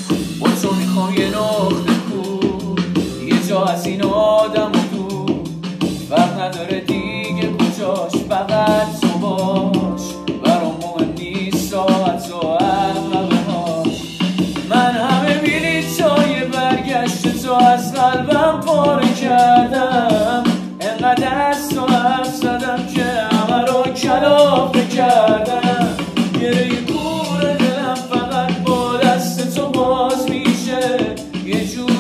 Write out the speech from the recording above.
با تو میخوام یه نقطه کور، یه جا از این آدم و دور، فرق نداره دیگه کجاش، فقط تو باش. برام مهم نیست ساعت و عقبه هاش. من همه بلیطای برگشت تو از قلبم پاره کردم، انقدر از تو حرف زدم که همه رو کلافه کردم. گره کور دلم فقط با دست تو باز میشه، یه جور